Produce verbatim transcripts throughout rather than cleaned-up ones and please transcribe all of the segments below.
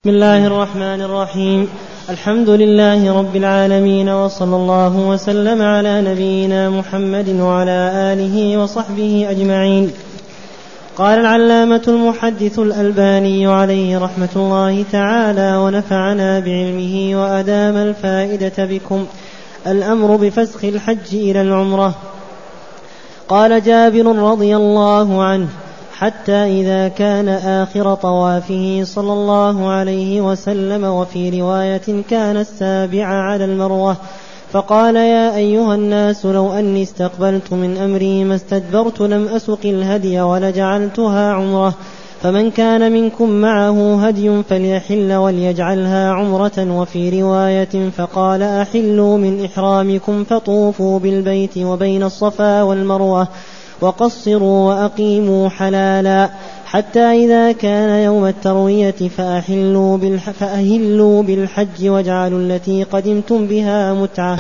بسم الله الرحمن الرحيم. الحمد لله رب العالمين، وصلى الله وسلم على نبينا محمد وعلى آله وصحبه أجمعين. قال العلامة المحدث الألباني عليه رحمة الله تعالى ونفعنا بعلمه وأدام الفائدة بكم: الأمر بفسخ الحج إلى العمرة. قال جابر رضي الله عنه: حتى إذا كان آخر طوافه صلى الله عليه وسلم، وفي رواية كان السابع على المروة، فقال: يا أيها الناس، لو أني استقبلت من أمري ما استدبرت لم أسق الهدي ولجعلتها عمرة، فمن كان منكم معه هدي فليحل وليجعلها عمرة. وفي رواية: فقال: أحلوا من إحرامكم فطوفوا بالبيت وبين الصفا والمروة وقصروا وأقيموا حلالا، حتى إذا كان يوم التروية فأهلوا, بالح فأهلوا بالحج واجعلوا التي قدمتم بها متعة.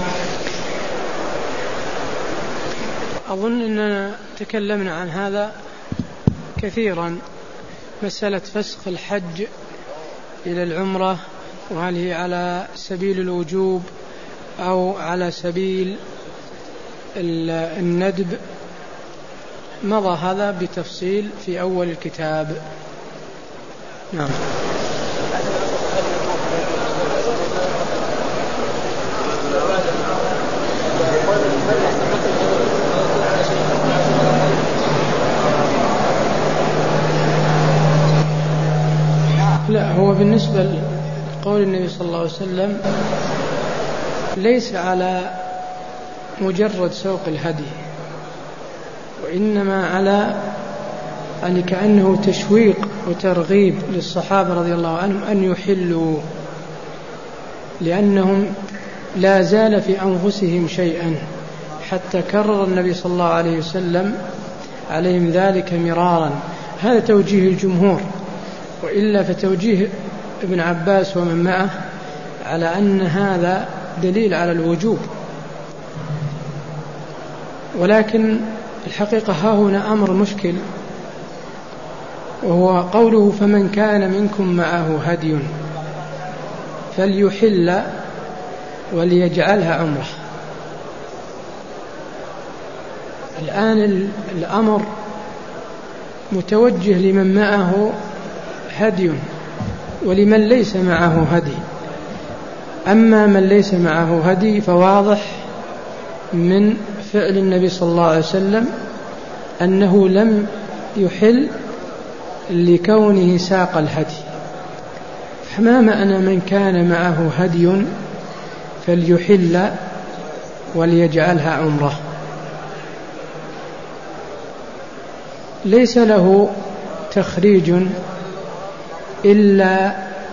أظن أننا تكلمنا عن هذا كثيرا، مسألة فسخ الحج إلى العمرة، وهل هي على سبيل الوجوب أو على سبيل الندب. مضى هذا بتفصيل في أول الكتاب. نعم. لا، هو بالنسبة لقول النبي صلى الله عليه وسلم ليس على مجرد سوق الهدي، وإنما على أن كأنه تشويق وترغيب للصحابة رضي الله عنهم أن يحلوا، لأنهم لا زال في أنفسهم شيئا، حتى كرر النبي صلى الله عليه وسلم عليهم ذلك مرارا. هذا توجيه الجمهور، وإلا فتوجيه ابن عباس ومن معه على أن هذا دليل على الوجوب. ولكن الحقيقة ها هنا أمر مشكل، وهو قوله: فمن كان منكم معه هدي فليحل وليجعلها عمرة. الآن الأمر متوجه لمن معه هدي ولمن ليس معه هدي. أما من ليس معه هدي فواضح من فعل النبي صلى الله عليه وسلم أنه لم يحل لكونه ساق الهدي. فما معنى من كان معه هدي فليحل وليجعلها عمرة؟ ليس له تخريج إلا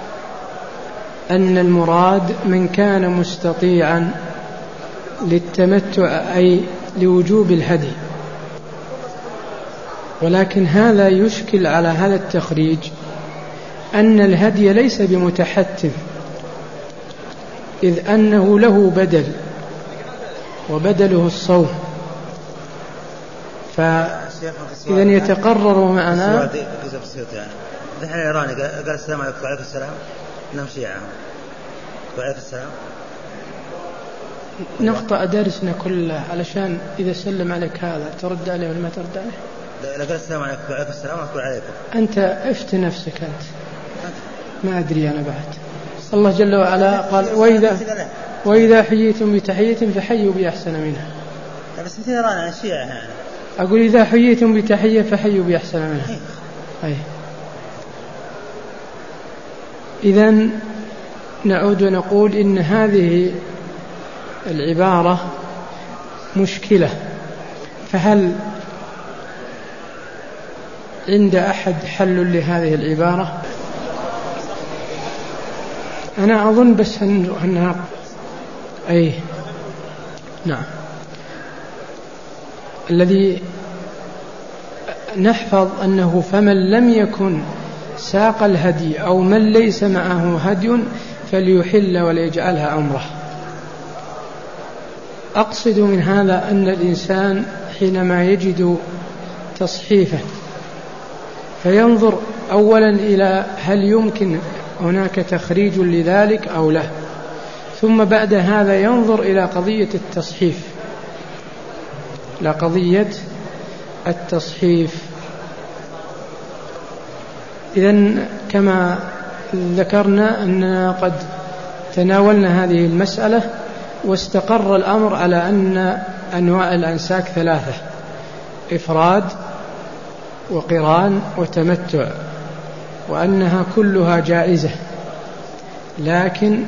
أن المراد من كان مستطيعا للتمتع أي لوجوب الهدي. ولكن هذا يشكل على هذا التخريج أن الهدي ليس بمتحتم، إذ أنه له بدل، وبدله الصوم. فإذا يتقرر معنا دحين الإيراني قال السلام عليكم وعليكم السلام، إنهم شيعة وعليكم السلام. نقطع درسنا كله علشان إذا سلم عليك هذا ترد عليه ولا ما ترد عليه. لا، قال السلام عليكم وعليكم السلام وأقول عليكم. أنت افت نفسك أنت. ما أدري أنا بعد. الله جل وعلا قال: وإذا وإذا حييتم بتحية فحيوا بأحسن منها. بس مثل إيران عن الشيعة يعني. أقول: إذا حييتم بتحية فحيوا بأحسن منها. أي. إذن نعود ونقول إن هذه العبارة مشكلة. فهل عند أحد حل لهذه العبارة؟ أنا أظن بس أنها أي نعم الذي نحفظ أنه فمن لم يكن ساق الهدي أو من ليس معه هدي فليحل وليجعلها عمرة. أقصد من هذا أن الإنسان حينما يجد تصحيفا فينظر أولا إلى هل يمكن هناك تخريج لذلك أو لا. ثم بعد هذا ينظر إلى قضية التصحيف، إلى قضية التصحيف. إذن كما ذكرنا أننا قد تناولنا هذه المسألة، واستقر الأمر على أن أنواع الأنساك ثلاثة: إفراد وقران وتمتع، وأنها كلها جائزة. لكن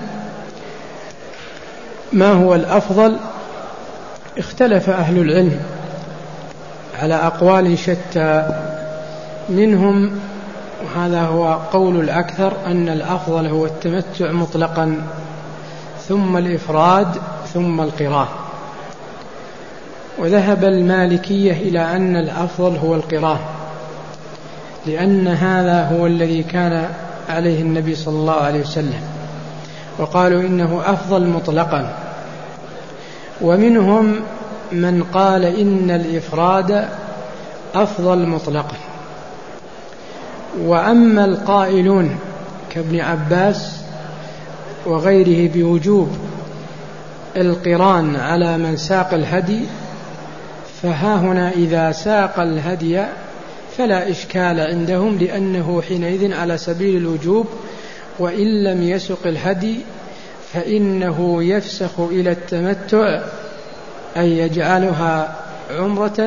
ما هو الأفضل؟ اختلف أهل العلم على أقوال شتى، منهم وهذا هو قول الأكثر أن الأفضل هو التمتع مطلقا، ثم الإفراد، ثم القران. وذهب المالكية إلى أن الأفضل هو القران، لأن هذا هو الذي كان عليه النبي صلى الله عليه وسلم، وقالوا إنه أفضل مطلقا. ومنهم من قال إن الإفراد أفضل مطلقا. وأما القائلون كابن عباس وغيره بوجوب القران على من ساق الهدي، فها هنا إذا ساق الهدي فلا إشكال عندهم، لأنه حينئذ على سبيل الوجوب، وإن لم يسق الهدي فإنه يفسخ إلى التمتع، أي يجعلها عمرة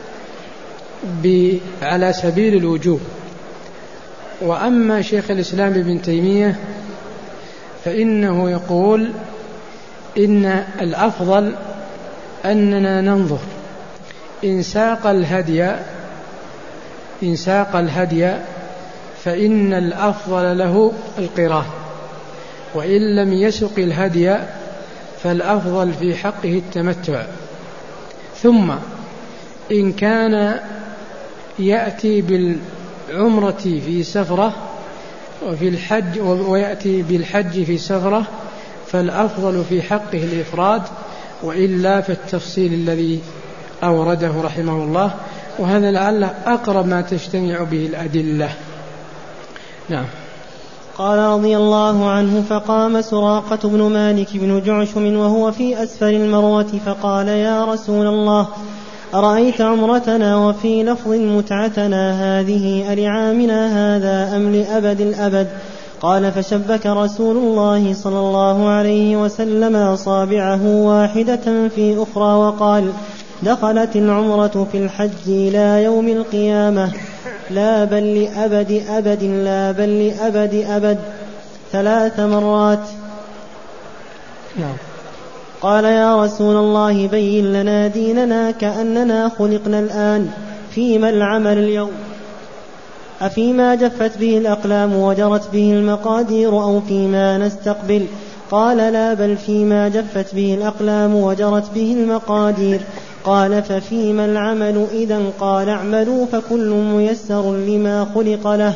على سبيل الوجوب. وأما شيخ الإسلام ابن تيمية فإنه يقول إن الأفضل أننا ننظر إن ساق الهدي إن ساق الهدي فإن الأفضل له القران، وإن لم يسق الهدي فالأفضل في حقه التمتع. ثم إن كان يأتي بالعمرة في سفرة وفي الحج ويأتي بالحج في سفرة فالأفضل في حقه الإفراد، وإلا فالتفصيل الذي أورده رحمه الله، وهذا لعله أقرب ما تجتمع به الأدلة. نعم. قال رضي الله عنه: فقام سراقة بن مالك بن جعشم وهو في أسفل المروة فقال: يا رسول الله، أرأيت عمرتنا وفي لفظ متعتنا هذه ألعامنا هذا أم لأبد الأبد؟ قال: فشبك رسول الله صلى الله عليه وسلم أصابعه واحدة في أخرى وقال: دخلت العمرة في الحج إلى يوم القيامة، لا بل لأبد أبد، لا بل لأبد أبد، ثلاث مرات. نعم. قال: يا رسول الله، بين لنا ديننا كأننا خلقنا الآن، فيما العمل اليوم؟ أفيما جفت به الأقلام وجرت به المقادير أو فيما نستقبل؟ قال: لا بل فيما جفت به الأقلام وجرت به المقادير. قال: ففيما العمل إذن؟ قال: اعملوا فكل ميسر لما خلق له.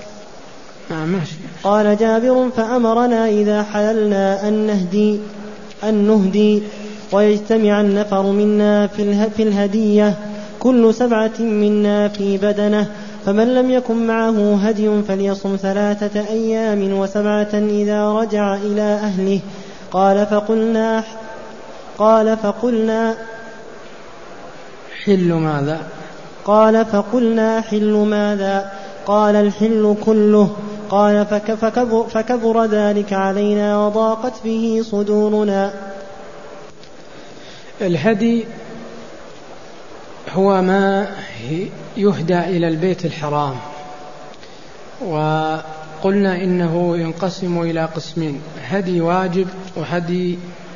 قال جابر: فأمرنا إذا حللنا أن نهدي أن نهدي ويجتمع النفر منا في الهدية، كل سبعة منا في بدنه، فمن لم يكن معه هدي فليصم ثلاثة أيام وسبعة إذا رجع إلى أهله. قال فقلنا قال فقلنا حل ماذا؟ قال فقلنا حل ماذا؟ قال: الحل كله. قال: فكبر, فكبر ذلك علينا وضاقت به صدورنا. الهدي هو ما يهدى إلى البيت الحرام، وقلنا إنه ينقسم إلى قسمين: هدي واجب وهدي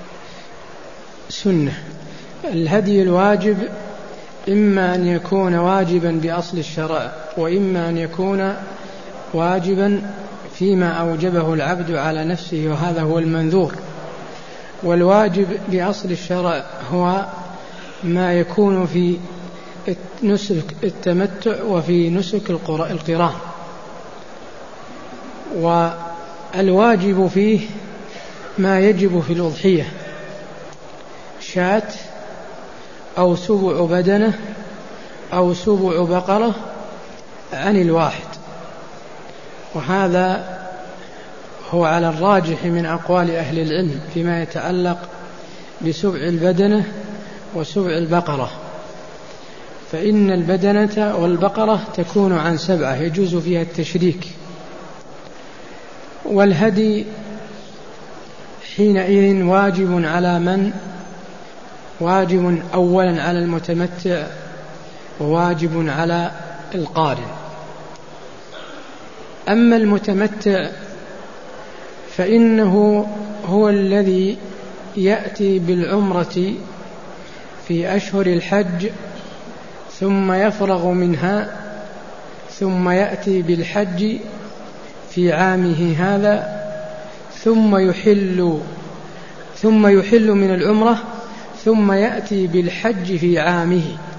سنة. الهدي الواجب إما أن يكون واجبا بأصل الشرع، وإما أن يكون واجبا فيما أوجبه العبد على نفسه، وهذا هو المنذور. والواجب بأصل الشرع هو ما يكون في نسك التمتع وفي نسك القران. والواجب فيه ما يجب في الأضحية: شاة أو سبع بدنة أو سبع بقرة عن الواحد. وهذا هو على الراجح من أقوال أهل العلم فيما يتعلق بسبع البدنة وسبع البقرة، فإن البدنة والبقرة تكون عن سبعة يجوز فيها التشريك، والهدي حينئذ واجب على من واجب أولا على المتمتع وواجب على القارن. أما المتمتع فإنه هو الذي يأتي بالعمرة في أشهر الحج ثم يفرغ منها ثم يأتي بالحج في عامه هذا ثم يحل ثم يحل من العمرة ثم يأتي بالحج في عامه.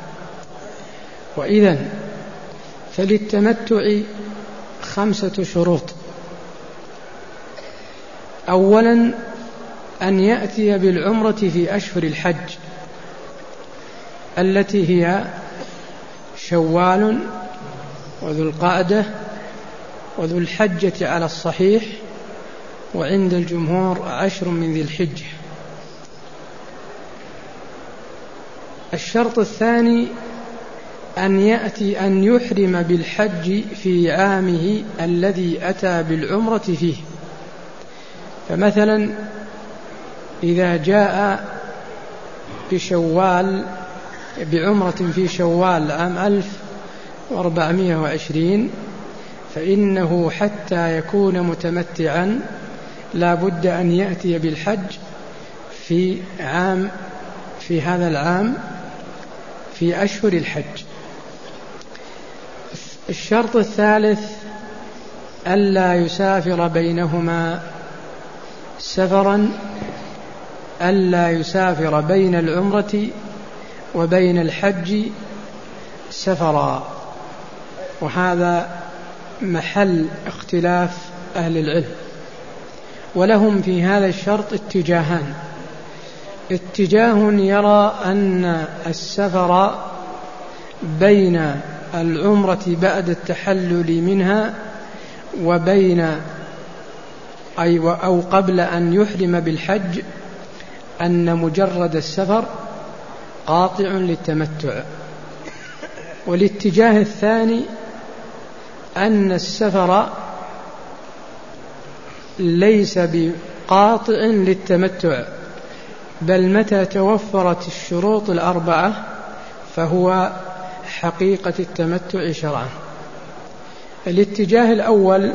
وإذن فللتمتع خمسة شروط: أولا أن يأتي بالعمرة في أشهر الحج التي هي شوال وذو القعدة وذو الحجة على الصحيح، وعند الجمهور عشر من ذي الحجة. الشرط الثاني أن يأتي أن يحرم بالحج في عامه الذي أتى بالعمرة فيه. فمثلا إذا جاء بشوال بعمرة في شوال عام ألف وأربعمائة وعشرين فإنه حتى يكون متمتعا لا بد أن يأتي بالحج في عام في هذا العام في أشهر الحج. الشرط الثالث ألا يسافر بينهما سفرا ألا يسافر بين العمرة وبين الحج سفرا، وهذا محل اختلاف أهل العلم، ولهم في هذا الشرط اتجاهان: اتجاه يرى أن السفر بين العمرة بعد التحلل منها وبين أي أو قبل أن يحرم بالحج أن مجرد السفر قاطع للتمتع. والاتجاه الثاني أن السفر ليس بقاطع للتمتع، بل متى توفرت الشروط الأربعة فهو حقيقة التمتع شرعا. الاتجاه الأول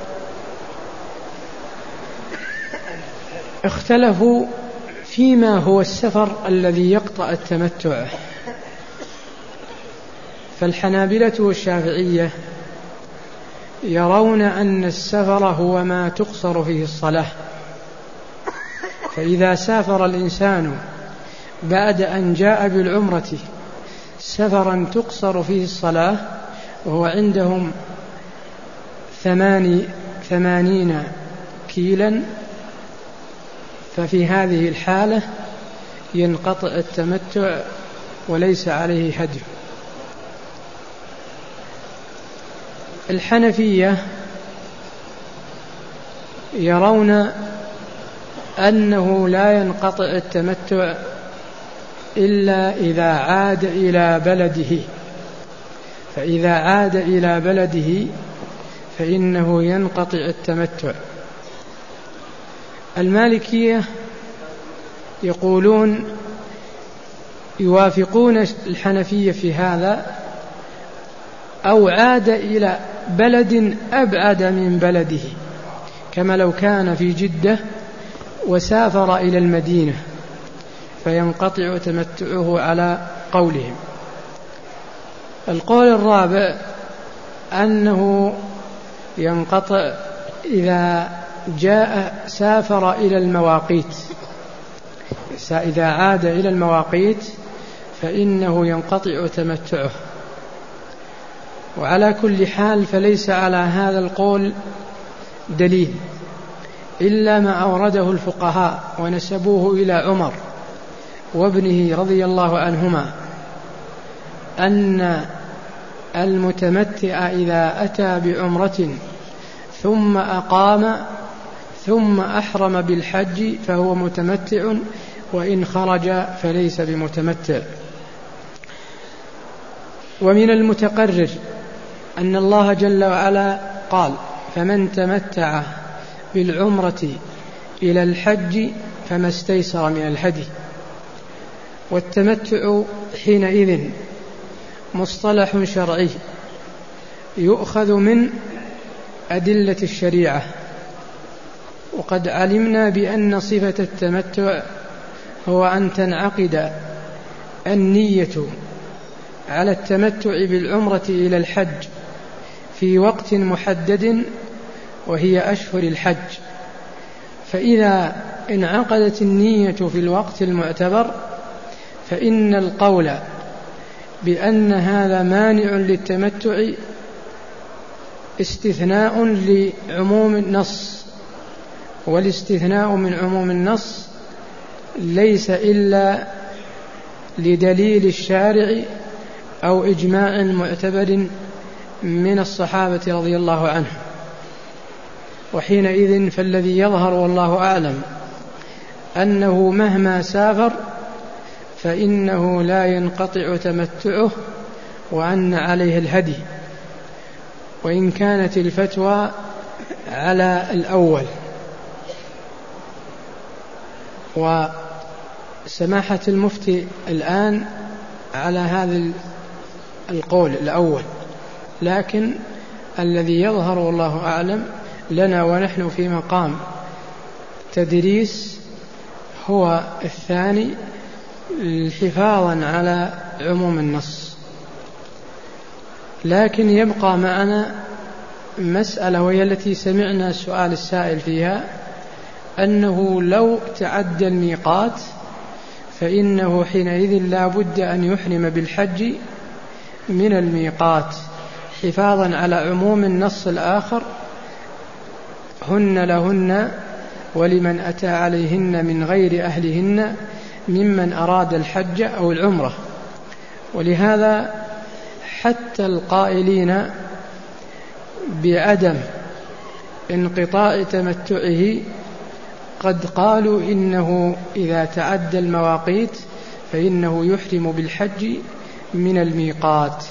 اختلفوا فيما هو السفر الذي يقطع التمتع، فالحنابلة والشافعية يرون أن السفر هو ما تقصر فيه الصلاة، فإذا سافر الإنسان بعد أن جاء بالعمرة سفرا تقصر فيه الصلاة وهو عندهم ثماني ثمانين كيلا، ففي هذه الحالة ينقطع التمتع وليس عليه هدي. الحنفية يرون أنه لا ينقطع التمتع إلا إذا عاد إلى بلده، فإذا عاد إلى بلده فإنه ينقطع التمتع. المالكية يقولون يوافقون الحنفية في هذا، أو عاد إلى بلد أبعد من بلده، كما لو كان في جدة وسافر إلى المدينة فينقطع تمتعه على قولهم. القول الرابع أنه ينقطع إذا جاء سافر إلى المواقيت، إذا عاد إلى المواقيت فإنه ينقطع تمتعه. وعلى كل حال فليس على هذا القول دليل إلا ما أورده الفقهاء ونسبوه إلى عمر وابنه رضي الله عنهما، أن المتمتع إذا أتى بعمرة ثم أقام ثم أحرم بالحج فهو متمتع، وإن خرج فليس بمتمتع. ومن المتقرر أن الله جل وعلا قال: فمن تمتع بالعمرة إلى الحج فما استيسر من الهدي. والتمتع حينئذ مصطلح شرعي يؤخذ من أدلة الشريعة، وقد علمنا بأن صفة التمتع هو أن تنعقد النية على التمتع بالعمرة إلى الحج في وقت محدد وهي أشهر الحج. فإذا انعقدت النية في الوقت المعتبر فإن القول بأن هذا مانع للتمتع استثناء لعموم النص، والاستثناء من عموم النص ليس إلا لدليل الشارع أو إجماع معتبر من الصحابة رضي الله عنهم. وحينئذ فالذي يظهر والله أعلم أنه مهما سافر فإنه لا ينقطع تمتعه، وأن عليه الهدي، وإن كانت الفتوى على الأول. وسماحة المفتي الآن على هذا القول الأول، لكن الذي يظهر والله أعلم لنا ونحن في مقام تدريس هو الثاني حفاظا على عموم النص. لكن يبقى معنا مسألة، وهي التي سمعنا السؤال السائل فيها، أنه لو تعدى الميقات فإنه حينئذ لا بد أن يحرم بالحج من الميقات حفاظا على عموم النص الآخر: هن لهن ولمن أتى عليهن من غير أهلهن ممن أراد الحج أو العمرة. ولهذا حتى القائلين بعدم انقطاع تمتعه قد قالوا إنه إذا تعدى المواقيت فإنه يحرم بالحج من الميقات.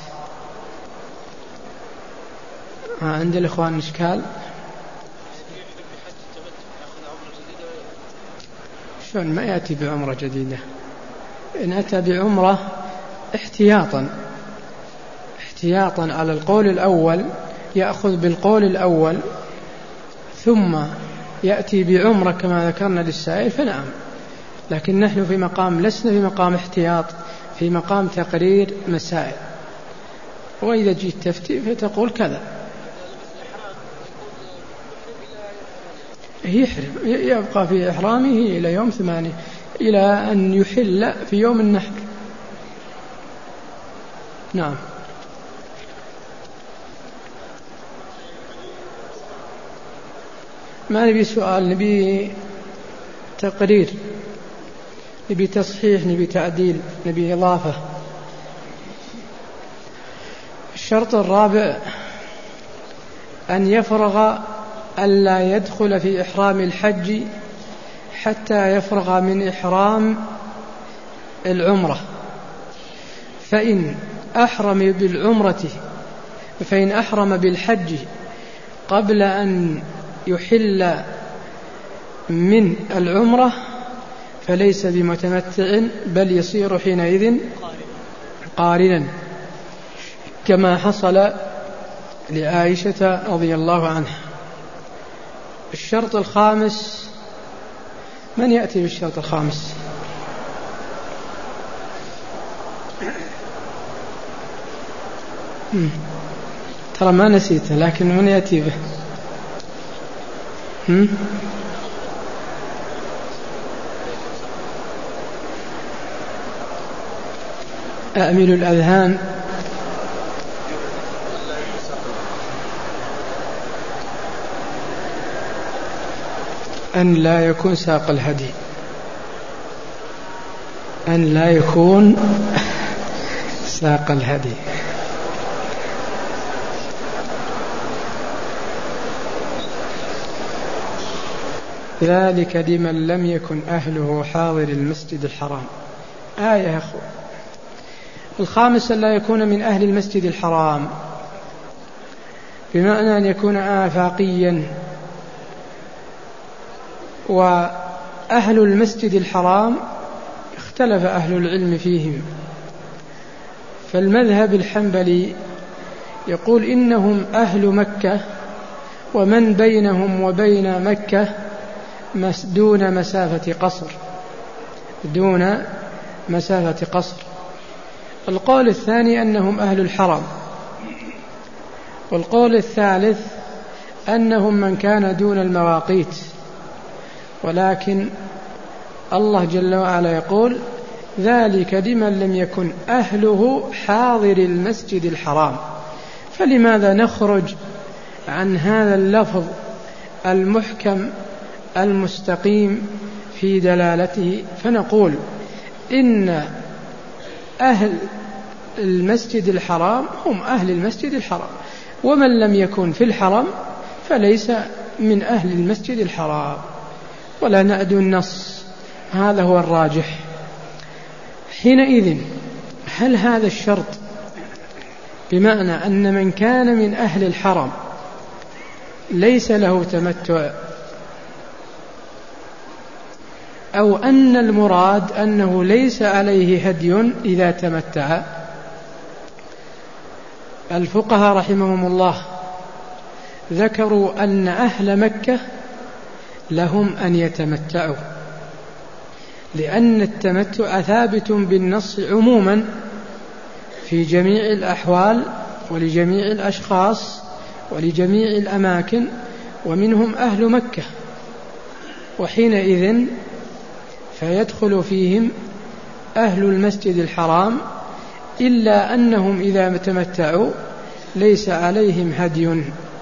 عند الإخوان إشكال؟ شلون ما يأتي بعمرة جديدة؟ إن أتى بعمرة احتياطا احتياطا على القول الأول، يأخذ بالقول الأول ثم يأتي بعمرة كما ذكرنا للسائل، فنعم. لكن نحن في مقام، لسنا في مقام احتياط، في مقام تقرير مسائل. وإذا جيت تفتي فتقول كذا، يحرم، يبقى في إحرامه إلى يوم ثمانية، إلى أن يحل في يوم النحر. نعم. ما نبي سؤال، نبي تقرير، نبي تصحيح، نبي تعديل، نبي إضافة. الشرط الرابع أن يفرغ ألا يدخل في إحرام الحج حتى يفرغ من إحرام العمرة. فإن أحرم بالعمرة فإن أحرم بالحج قبل أن يحل من العمرة فليس بمتمتع، بل يصير حينئذ قارنا، كما حصل لعائشة رضي الله عنها. الشرط الخامس، من يأتي بالشرط الخامس؟ ترى ما نسيته، لكن من يأتي به؟ هم؟ أأمل الأذهان. أن لا يكون ساق الهدي، أن لا يكون ساق الهدي. ذلك لمن لم يكن أهله حاضر المسجد الحرام. آية يا أخو. الخامس أن لا يكون من أهل المسجد الحرام، بمعنى أن يكون آفاقيا. وأهل المسجد الحرام اختلف أهل العلم فيهم، فالمذهب الحنبلي يقول إنهم أهل مكة ومن بينهم وبين مكة دون مسافة قصر، دون مسافة قصر. القول الثاني أنهم أهل الحرم. والقول الثالث أنهم من كان دون المواقيت، ولكن الله جل وعلا يقول ذلك لمن لم يكن أهله حاضر المسجد الحرام. فلماذا نخرج عن هذا اللفظ المحكم المستقيم في دلالته، فنقول إن أهل المسجد الحرام هم أهل المسجد الحرام، ومن لم يكن في الحرم فليس من أهل المسجد الحرام، ولا نعدو النص، هذا هو الراجح. حينئذ هل هذا الشرط بمعنى أن من كان من أهل الحرم ليس له تمتع، أو أن المراد أنه ليس عليه هدي إذا تمتع؟ الفقهاء رحمهم الله ذكروا أن أهل مكة لهم أن يتمتعوا، لأن التمتع ثابت بالنص عموما في جميع الأحوال ولجميع الأشخاص ولجميع الأماكن، ومنهم أهل مكة، وحينئذ فيدخل فيهم أهل المسجد الحرام، إلا أنهم إذا تمتعوا ليس عليهم هدي.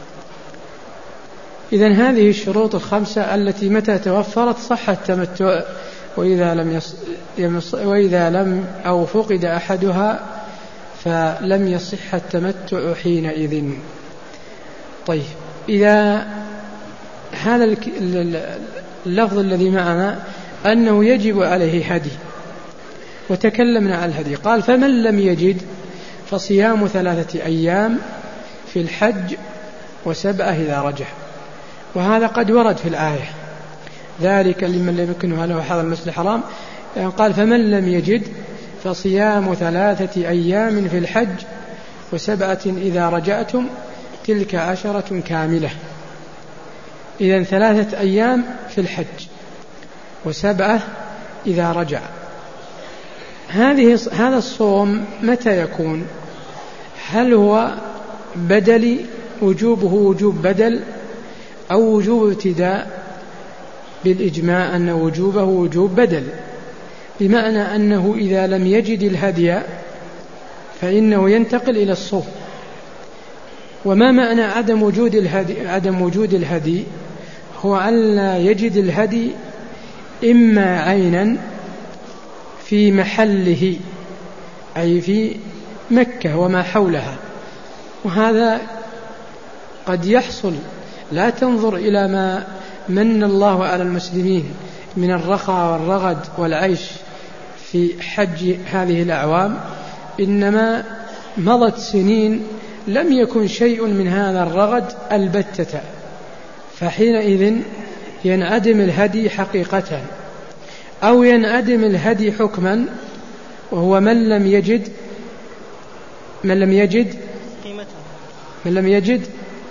إذن هذه الشروط الخمسة التي متى توفرت صح التمتع، وإذا لم يص... وإذا لم أو فقد أحدها فلم يصح التمتع حينئذ. طيب، إذا هذا اللفظ الذي معنا أنه يجب عليه هدي، وتكلمنا عن الهدي، قال فمن لم يجد فصيام ثلاثة أيام في الحج وسبعة إذا رجع. وهذا قد ورد في الآية ذلك لمن لم يكن له حاضر المسجد الحرام، يعني قال فمن لم يجد فصيام ثلاثة أيام في الحج وسبعة إذا رجعتم تلك عشرة كاملة. إذن ثلاثة أيام في الحج وسبعة إذا رجع. هذه هذا الصوم متى يكون؟ هل هو بدل وجوبه وجوب بدل أو وجوب ابتداء؟ بالإجماع أن وجوبه وجوب بدل، بمعنى أنه إذا لم يجد الهدي فإنه ينتقل إلى الصوم. وما معنى عدم وجود الهدي؟ عدم وجود الهدي هو أن لا يجد الهدي إما عينا في محله أي في مكة وما حولها، وهذا قد يحصل. لا تنظر إلى ما من الله على المسلمين من الرخاء والرغد والعيش في حج هذه الأعوام، إنما مضت سنين لم يكن شيء من هذا الرغد البتة، فحينئذ ينعدم الهدي حقيقة، أو ينعدم الهدي حكما، وهو من لم يجد من لم يجد من لم يجد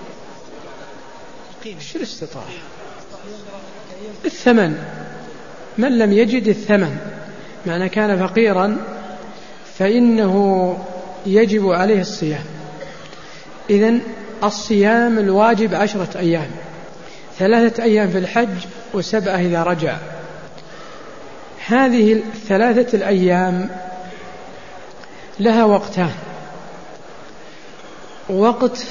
شو الاستطاعة الثمن، من لم يجد الثمن، معنى كان فقيرا فإنه يجب عليه الصيام. إذن الصيام الواجب عشرة أيام، ثلاثة أيام في الحج وسبعة إذا رجع. هذه الثلاثة الأيام لها وقتان: وقت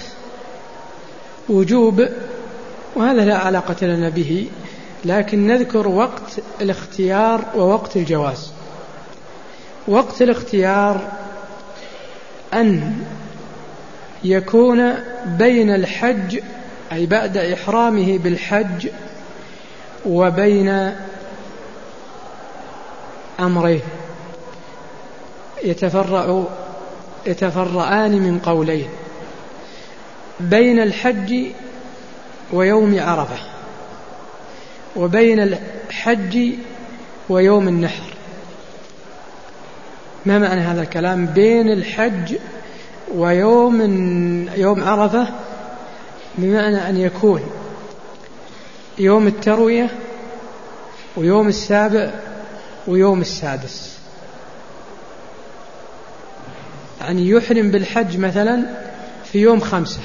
وجوب، وهذا لا علاقة لنا به، لكن نذكر وقت الاختيار ووقت الجواز. وقت الاختيار أن يكون بين الحج أي بعد إحرامه بالحج وبين أمرين يتفرع يتفرعان من قولين: بين الحج ويوم عرفة، وبين الحج ويوم النحر. ما معنى هذا الكلام؟ بين الحج ويوم يوم عرفة بمعنى أن يكون يوم التروية ويوم السابع ويوم السادس، يعني يحرم بالحج مثلا في يوم خمسة،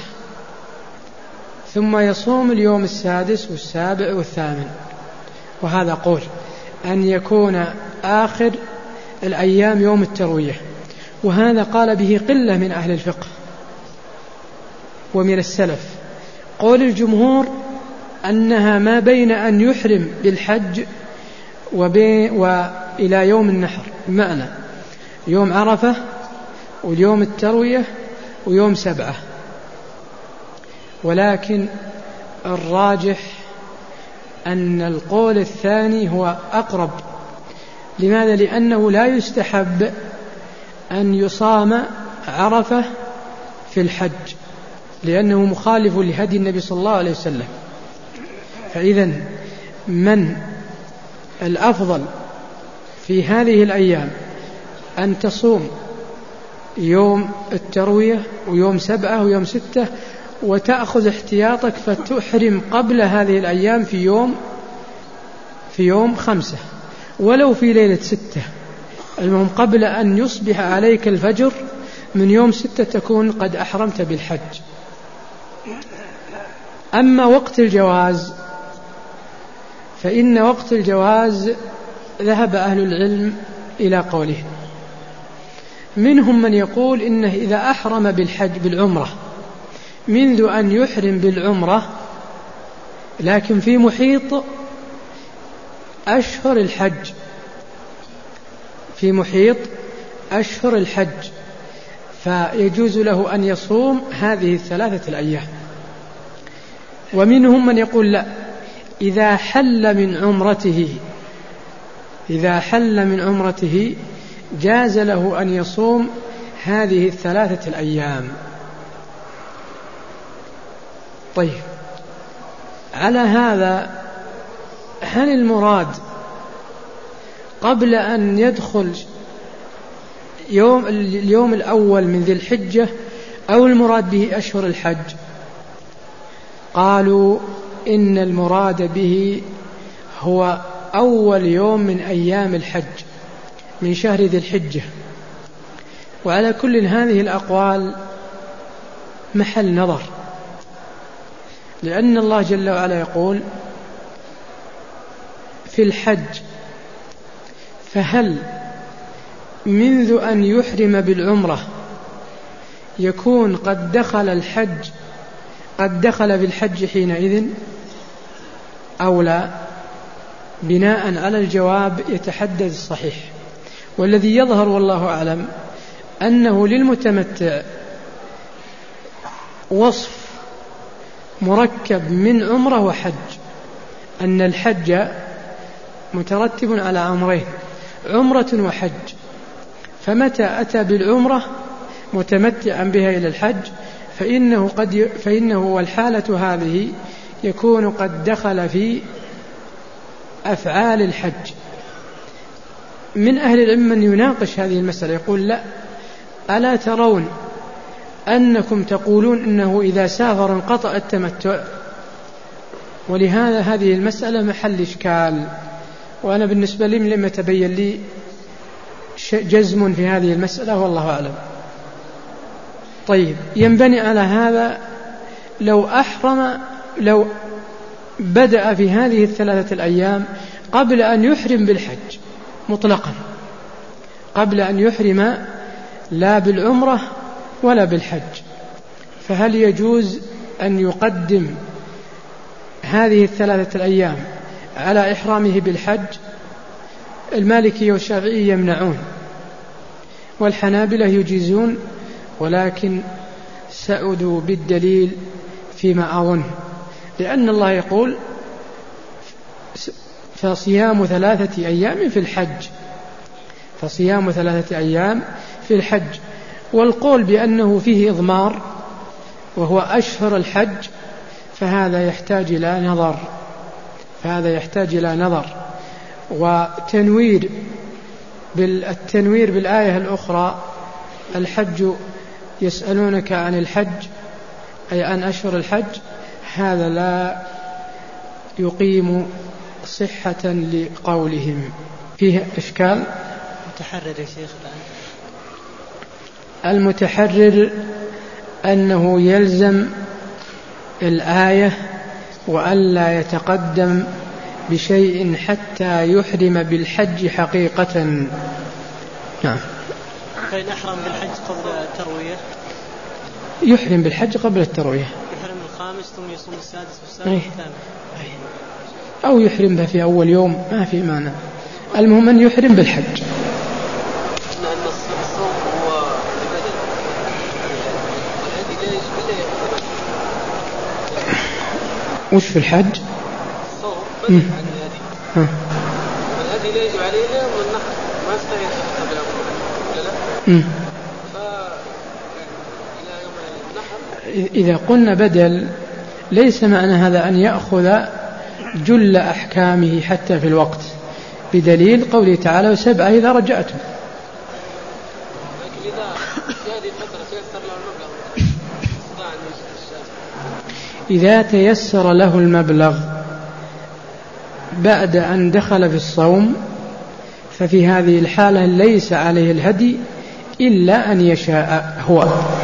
ثم يصوم اليوم السادس والسابع والثامن. وهذا قول أن يكون آخر الأيام يوم التروية، وهذا قال به قلة من أهل الفقه ومن السلف. قول الجمهور أنها ما بين أن يحرم بالحج وإلى يوم النحر، بمعنى يوم عرفة واليوم التروية ويوم سبعة. ولكن الراجح أن القول الثاني هو أقرب. لماذا؟ لأنه لا يستحب أن يصام عرفة في الحج، لأنه مخالف لهدي النبي صلى الله عليه وسلم. فإذا من الأفضل في هذه الأيام أن تصوم يوم التروية ويوم سبعة ويوم ستة، وتأخذ احتياطك فتحرم قبل هذه الأيام في يوم في يوم خمسة، ولو في ليلة ستة، المهم قبل أن يصبح عليك الفجر من يوم ستة تكون قد أحرمت بالحج. أما وقت الجواز فإن وقت الجواز ذهب أهل العلم إلى قوله. منهم من يقول إنه إذا أحرم بالحج بالعمرة منذ أن يحرم بالعمرة، لكن في محيط أشهر الحج، في محيط أشهر الحج، فيجوز له أن يصوم هذه الثلاثة الأيام. ومنهم من يقول لا، إذا حل من عمرته إذا حل من عمرته جاز له أن يصوم هذه الثلاثة الأيام. طيب، على هذا هل المراد قبل أن يدخل يوم اليوم الأول من ذي الحجة أو المراد به أشهر الحج؟ قالوا إن المراد به هو أول يوم من أيام الحج من شهر ذي الحجة. وعلى كل هذه الأقوال محل نظر، لأن الله جل وعلا يقول في الحج: فهل منذ أن يحرم بالعمرة يكون قد دخل الحج قد دخل بالحج حينئذ أو لا؟ بناء على الجواب يتحدد الصحيح، والذي يظهر والله أعلم أنه للمتمتع وصف مركب من عمرة وحج، أن الحج مترتب على أمرين: عمرة وحج. فمتى أتى بالعمرة متمتعا بها إلى الحج فإنه, قد ي... فإنه والحالة هذه يكون قد دخل في أفعال الحج. من أهل العلم من يناقش هذه المسألة، يقول: لا، ألا ترون أنكم تقولون إنه إذا سافر انقطع التمتع؟ ولهذا هذه المسألة محل إشكال، وأنا بالنسبة لي لم يتبين لي جزم في هذه المسألة والله أعلم. طيب، ينبني على هذا لو أحرم لو بدأ في هذه الثلاثة الأيام قبل أن يحرم بالحج مطلقا، قبل أن يحرم لا بالعمرة ولا بالحج، فهل يجوز أن يقدم هذه الثلاثة الأيام على إحرامه بالحج؟ المالكية والشافعية يمنعون، والحنابلة يجيزون، ولكن سأدوا بالدليل فيما أظن، لأن الله يقول: فصيام ثلاثة أيام في الحج فصيام ثلاثة أيام في الحج. والقول بأنه فيه إضمار وهو أشهر الحج فهذا يحتاج إلى نظر فهذا يحتاج إلى نظر وتنوير بالتنوير بالآية الأخرى الحج يسألونك عن الحج أي عن أشهر الحج، هذا لا يقيم صحة لقولهم، فيه إشكال. متحرر يا شيخ الآن. المتحرر أنه يلزم الآية وألا يتقدم بشيء حتى يحرم بالحج حقيقة. نعم. فإن أحرم بالحج قبل التروية يحرم بالحج قبل التروية، يحرم الخامس ثم يصوم السادس والسابع والثامن، أو يحرم به في أول يوم، ما في معنى، المهم أن يحرم بالحج. وش في الحج؟ الصوم بدل عن الهدي. الهدي لا يجب علينا والنحر ما يستطيع قبل ولا لا؟ ف إلى يوم النحر. إذا قلنا بدل ليس معنى هذا أن يأخذ جل أحكامه حتى في الوقت، بدليل قوله تعالى وسبعة إذا رجعتم. لكن إذا في هذه الفترة تيسر له المبلغ إذا تيسر له المبلغ بعد أن دخل في الصوم ففي هذه الحالة ليس عليه الهدي إلا أن يشاء هو.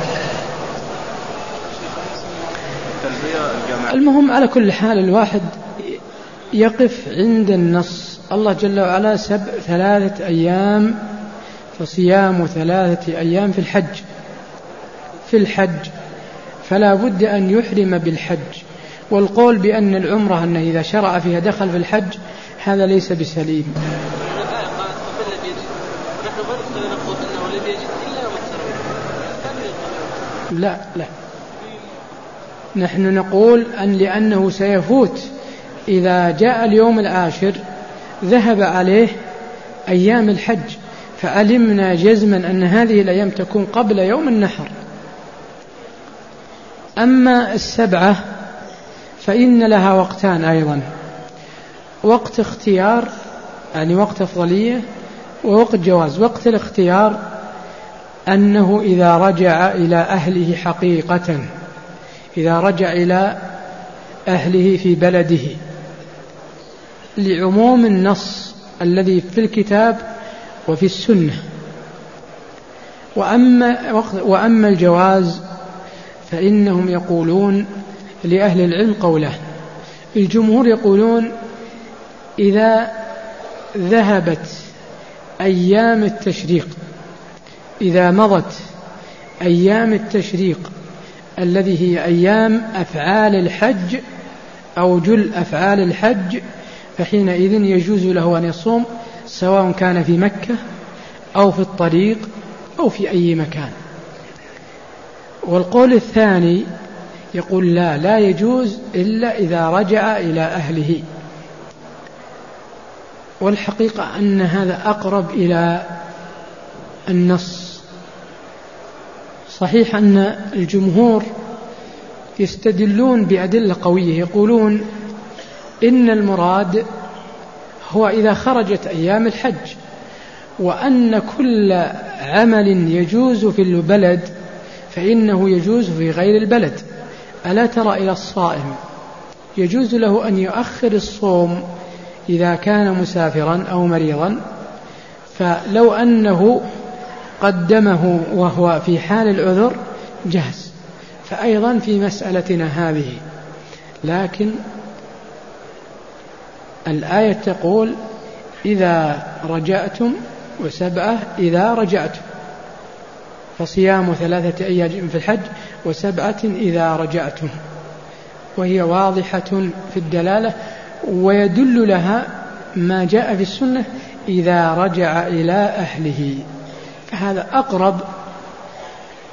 المهم على كل حال الواحد يقف عند النص. الله جل وعلا سبع ثلاثة أيام فصيام ثلاثة أيام في الحج في الحج فلا بد أن يحرم بالحج. والقول بأن العمرة أنه إذا شرع فيها دخل في الحج هذا ليس بسليم. لا لا نحن نقول أن لأنه سيفوت إذا جاء اليوم العاشر ذهب عليه أيام الحج، فعلمنا جزما أن هذه الأيام تكون قبل يوم النحر. أما السبعة فإن لها وقتان أيضا، وقت اختيار يعني وقت أفضلية ووقت جواز. وقت الاختيار أنه إذا رجع إلى أهله حقيقة، إذا رجع إلى أهله في بلده، لعموم النص الذي في الكتاب وفي السنة. وأما, وأما الجواز فإنهم يقولون لأهل العلم قولان. الجمهور يقولون إذا ذهبت أيام التشريق، إذا مضت أيام التشريق الذي هي أيام أفعال الحج أو جل أفعال الحج، فحينئذ يجوز له أن يصوم سواء كان في مكة أو في الطريق أو في أي مكان. والقول الثاني يقول لا لا يجوز إلا إذا رجع إلى أهله. والحقيقة أن هذا أقرب إلى النص. صحيح أن الجمهور يستدلون بأدلة قوية، يقولون إن المراد هو إذا خرجت أيام الحج، وأن كل عمل يجوز في البلد فإنه يجوز في غير البلد. ألا ترى إلى الصائم يجوز له أن يؤخر الصوم إذا كان مسافرا أو مريضا، فلو أنه قدمه وهو في حال العذر جاز. فأيضا في مسألتنا هذه، لكن الآية تقول إذا رجعتم وسبعة إذا رجعتم، فصيام ثلاثة أيام في الحج وسبعة إذا رجعتم، وهي واضحة في الدلالة. ويدل لها ما جاء في السنة إذا رجع إلى أهله، فهذا أقرب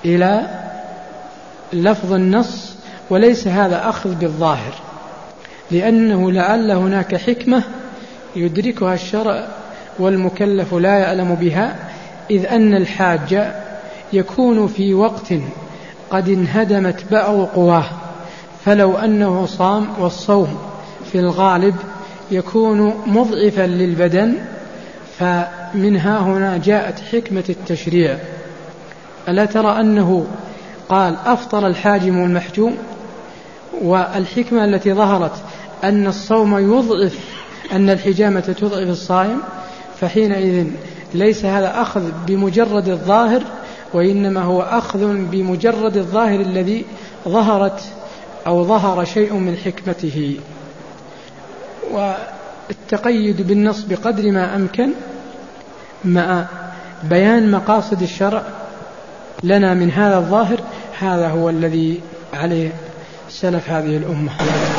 إلى لفظ النص، وليس هذا أخذ بالظاهر، لأنه لعل هناك حكمة يدركها الشرع والمكلف لا يعلم بها، إذ أن الحاج يكون في وقت قد انهدمت بعض قواه، فلو أنه صام، والصوم في الغالب يكون مضعفا للبدن، فمنها هنا جاءت حكمة التشريع. ألا ترى أنه قال أفطر الحاجم والمحجوم، والحكمة التي ظهرت أن الصوم يضعف، أن الحجامة تضعف الصائم، فحينئذ ليس هذا أخذ بمجرد الظاهر، وإنما هو أخذ بمجرد الظاهر الذي ظهرت أو ظهر شيء من حكمته. والتقيد بالنص بقدر ما أمكن مع بيان مقاصد الشرع لنا من هذا الظاهر، هذا هو الذي عليه سلف هذه الأمة.